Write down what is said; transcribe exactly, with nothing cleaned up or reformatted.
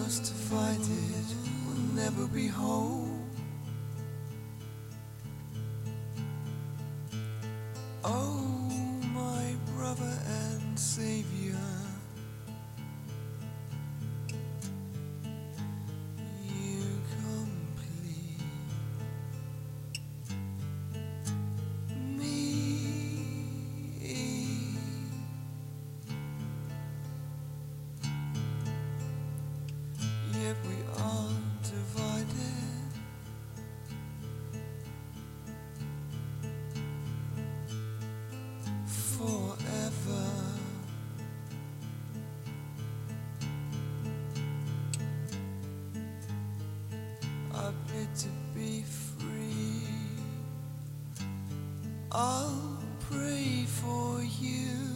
us to fight it will never be whole. Oh, my brother and savior, you complete me. Yet we are divided, forever. I bid to be free. I'll pray for you.